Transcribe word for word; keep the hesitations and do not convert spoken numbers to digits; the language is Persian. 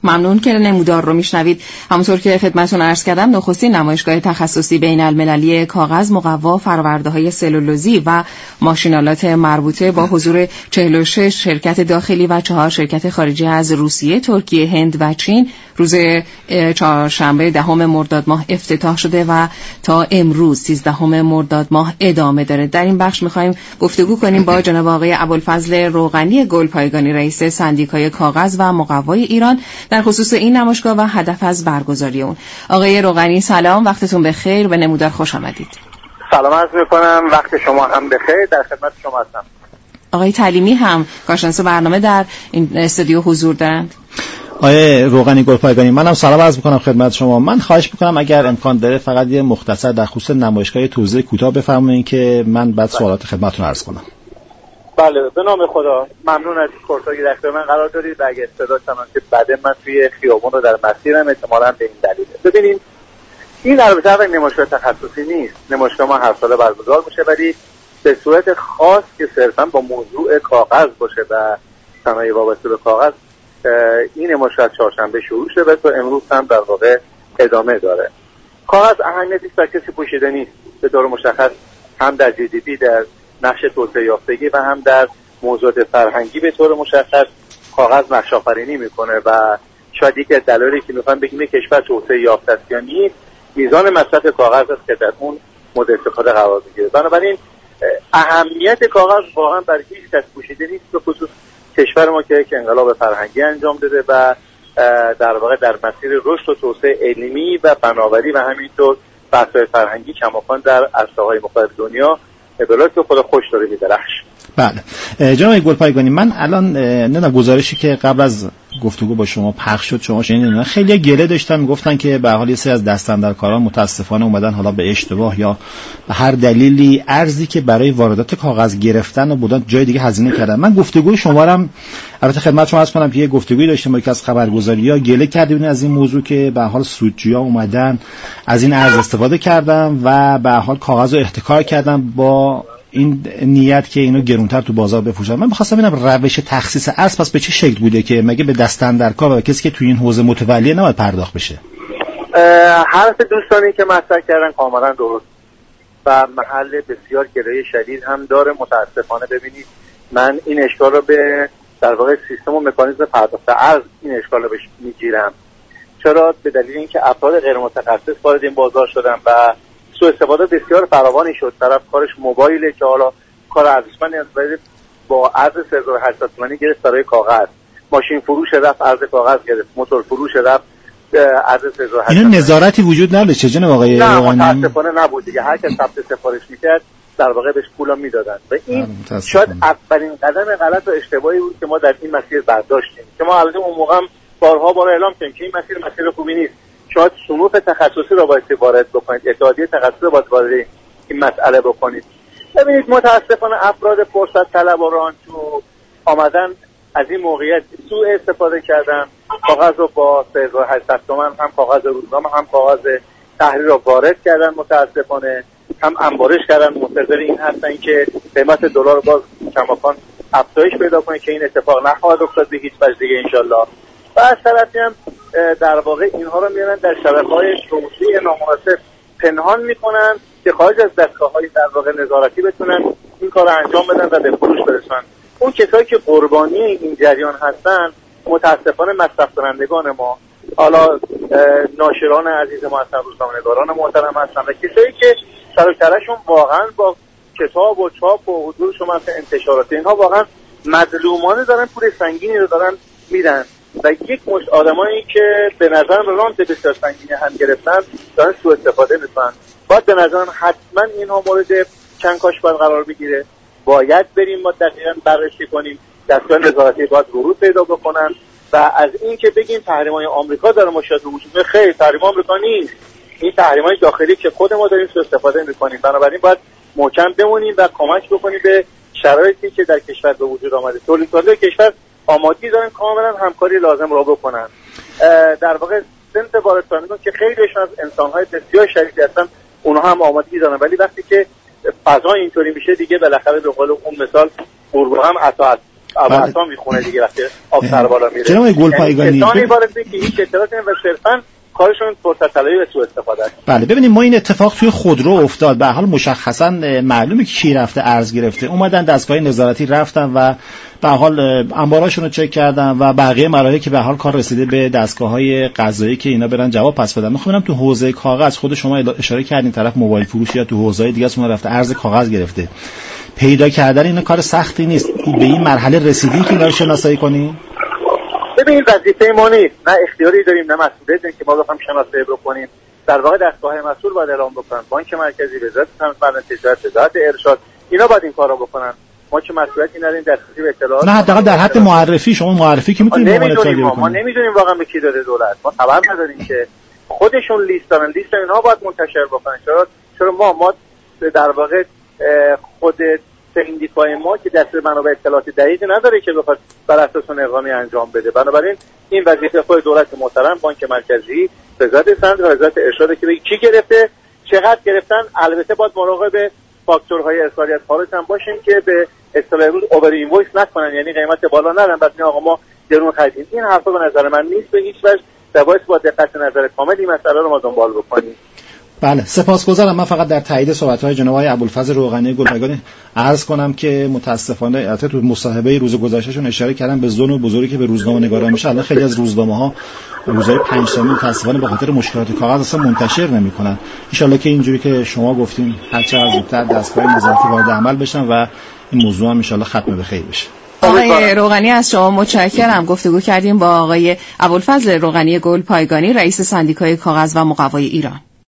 ممنون که نمودار رو میشنوید. همونطور که خدمتتون عرض کردم، نخستین نمایشگاه تخصصی بین المللی کاغذ، مقوا، فرآورده‌های سلولوزی و ماشینالات مربوطه با حضور چهل و شش شرکت داخلی و چهار شرکت خارجی از روسیه، ترکیه، هند و چین روز چهارشنبه دهم مرداد ماه افتتاح شده و تا امروز سیزدهم مرداد ماه ادامه داره. در این بخش می‌خوایم گفتگو کنیم با جناب آقای ابوالفضل روغنی گلپایگانی، رئیس سندیکای کاغذ و مقوای ایران، در خصوص این نمایشگاه و هدف از برگزاری اون. آقای روغنی سلام، وقتتون بخیر، به نمودار خوش آمدید. سلام عرض می‌کنم، وقت شما هم بخیر، در خدمت شما هستم. آقای تعلیمی هم کارشناس برنامه در این استودیو حضور دارند. آقای روغنی گلپایگانی، منم سلام عرض می‌کنم خدمت شما. من خواهش می‌کنم اگر امکان داره فقط یه مختصر در خصوص نمایشگاه توضیح کوتاه بفرمایید که من بعد سوالات خدمتتون عرض کنم. بله، به نام خدا. ممنون از کورسای در اختیار من قرار دارید و اگه استعداد شما که بعد من توی خیابون رو در مسیرم، احتمالاً به این دلیله. ببینید، این البته اول نمایشگاه تخصصی نیست. نمایشگاه ما هر ساله برگزار میشه، ولی به صورت خاص که صرفاً با موضوع کاغذ باشه و صنایع وابسته به کاغذ. این نمایشگاه چهارشنبه شروع شده و تا امروز هم در واقع ادامه داره. کاغذ اهمیتش بر کسی پوشیده نیست. به طور مشخص هم در جی دی پی، در نقش توسعه یافتگی و هم در موضوعات فرهنگی به طور مشخص کاغذ نقش آفرینی میکنه و شاید یکی از دلایلی که میخوام بگیم کشور توسعه یافته است یا نیست، میزان مصرف کاغذ است که در اون مورد استفاده قرار میگیره. بنابراین اهمیت کاغذ واقعا بر هیچ کس پوشیده نیست، به خصوص کشور ما که یک انقلاب فرهنگی انجام داده و در واقع در مسیر رشد و توسعه علمی و فناوری و همینطور بحث‌های فرهنگی کماکان در عرصه‌های مختلف دنیا به که خود خوش داره می‌درخش. بله جناب گلپایگانی، من الان نه گزارشی که قبل از گفتگو با شما پخش شد شما شنیدین، خیلی گله داشتن میگفتن که به حال یه سری از دستاندرکاران متاسفانه اومدن حالا به اشتباه یا به هر دلیلی ارزی که برای واردات کاغذ گرفتن و بودن جای دیگه هزینه کردن. من گفتگوی شما رو هم البته خدمت شما عرض کنم که یه گفتگویی داشتم با یکی از خبرگزاری‌ها، گله کردیم از این موضوع که به حال سودجویا اومدن از این ارز استفاده کردن و به حال کاغذ رو احتکار کردن با این نیت که اینو گرونتر تو بازار بفروشن. من می‌خواستم ببینم روش تخصیص ارز پس به چه شکل بوده که مگه به دستاندرکار و کسی که تو این حوزه متولیه نباید پرداخت بشه؟ حرف دوستانی که مطرح کردن کاملا درست و محل بسیار گله شدید هم داره. متاسفانه ببینید من این اشکال رو به در واقع سیستم و مکانیزم پرداخت ارز این اشکال رو بهش میگیرم. چرا؟ به دلیل اینکه افراد غیر متخصص وارد این بازار شدن و سوء استفاده بسیار فراوانی شد. طرف کارش موبایله که حالا کار ارزشمندی از با ارز سه هزار و هشتصد تومانی گرفت برای کاغذ، ماشین فروش رفت ارز کاغذ گرفت، موتور فروش رفت ارز سه هزار و هشتصد. اینو نظارتی وجود نداره چه جناب آقای؟ نه متاسفانه نبود دیگه. هر کس ثبت سفارش میکرد در واقع بهش پولا میدادن و این شاید اولین قدم غلط و اشتباهی بود که ما در این مسیر برداشتیم که ما البته اون موقع بارها بار اعلام کردیم که این مسیر مسیر خوبی نیست. شاید صنوف تخصصی را باید وارد بکنید، اتحادیه تخصصی را باید وارد این مسئله بکنید. ببینید متاسفانه افراد فرصت طلبان تو آمدن از این موقعیت سوء استفاده کردن، کاغذ رو با سه هزار و هشتصد تومان هم کاغذ روزنامه هم کاغذ تحریر را وارد کردن، متاسفانه هم انبارش کردن. منتظر این هستن که قیمت دلار باز کماکان افزایش پیدا کنه که این اتفاق نخواهد افتاد به هیچ وجه دیگه انشالله. و از طرفی هم در واقع اینها رو میارن در شبکه‌های توزیع نامناسب پنهان میکنن که خارج از دستگاه‌های در واقع نظارتی بتونن این کار رو انجام بدن و به فروش برسن. اون کسایی که قربانی این جریان هستن متاسفانه مصرف کنندگان ما، حالا ناشران عزیز ما هستن، روزنامه‌نگاران محترم هستن و کسایی که سر و کارشون واقعا با کتاب و چاپ و حضور شما مثل انتشارات اینها واقعا مظلومانه دارن پول سنگینی رو دارن میدن و یک مشت آدمایی که به نظرم رانت بسیار سنگینی هم گرفتن دارن سوء استفاده میکنن. باید به نظرم حتما اینها مورد کنکاش باید قرار بگیره. باید بریم ما دقیقاً بررسی کنیم، دستگاه نظارتی باید ورود پیدا بکنن و از این که بگیم تحریم‌های آمریکا داره مشاهده وجود، خیر تحریم آمریکا نیست، این تحریم‌های داخلی که خود ما داریم سوء استفاده میکنیم. بنابراین باید محکم بمونیم و کمک بکنیم به شرایطی که در کشور به وجود آمده. تولیدکننده کشور آمادگی دارن کاملا همکاری لازم را بکنن. در واقع سمت وارد کنندگان که خیلیشون از انسان‌های بسیار شریفی هستن اونها هم آمادگی دارن، ولی وقتی که فضا اینطوری میشه دیگه بالاخره به قول اون مثال گربه هم عطا است. ابوعطا میخونه دیگه وقتی آب سر بالا میره. جناب گلپایگانی کسانی وارد که هیچ اطلاعاتی و صرفاً کارشون فرصت طلبی و سوء استفاده است. بله ببینید ما این اتفاق توی خودرو افتاد. به هر حال مشخصا معلومه که کی رفته ارز گرفته، اومدن دستگاه نظارتی رفتن و به هر حال انباراشون رو چک کردن و بقیه مراحل که به هر حال کار رسیده به دستگاه‌های قضایی که اینا برن جواب پس بدن. می‌خوام تو حوزه کاغذ خود شما اشاره کردین طرف موبایل فروشی یا تو حوزه‌های دیگه اون رفته ارز کاغذ گرفته. پیدا کردن اینا کار سختی نیست. به این مرحله رسیدی که اینا رو شناسایی کنی؟ ببینید وظیفه ما نیست، نه اختیاری داریم نه مسئولیت داریم که ما بخوایم شناسایی بکنیم. در واقع دستگاه مسئول باید اعلام بکنن، بانک مرکزی، وزارت صنعت تجارت، وزارت ارشاد، اینا باید این کارو بکنن. ما که مسئولیتی نداریم دسترسی به اطلاعات. نه حداقل در حد معرفی شما معرفی که میتونید نمیدونیم ما, ما نمیدونیم واقعا به کی داده دولت. ما خبر نداریم که خودشون لیست دارن، لیست اینها باید منتشر بکنن. چرا چرا ما ما در واقع خود سندیکای ما که دستور منابع اطلاعاتی دقیقی نداره که بخواد بر اساس اون اقدامی انجام بده. بنابراین این وظیفه خود دولت محترم، بانک مرکزی، وزارت صنعت و وزارت ارشاد که بگه کی گرفته، چقدر گرفتن. البته باید مراقب فاکتورهای ارسالی از خارج هم باشیم که به اصطلاح امروز اوور اینوایس نکنن، یعنی قیمت بالا ندن بعد آقا ما درون خریدیم. این حرفا به نظر من نیست به هیچ وجه. باید با دقت نظر کامل این مسئله رو ما دنبال بکنیم. بله سپاسگزارم. من فقط در تایید صحبت‌های جناب آقای ابوالفضل روغنی گلپایگانی عرض کنم که متاسفانه البته تو مصاحبه روز گذشتهشون اشاره کردن به ظلم بزرگی که به روزنامه نگارا میشه. الان خیلی از روزنامه‌ها روزهای پنجشنبه متاسفانه به خاطر مشکلات کاغذ اصلا منتشر نمی‌کنن. ان شاءالله که اینجوری که شما گفتین هر چقدر زودتر دستگاه نظارتی وارد عمل بشن و این موضوع هم ان شاءالله ختم به خیر بشه. آقای روغنی از شما متشکرم. گفتگو کردیم با آقای ابوالفضل روغنی گلپایگانی رئیس سندیکای کاغذ و مقوای ایران.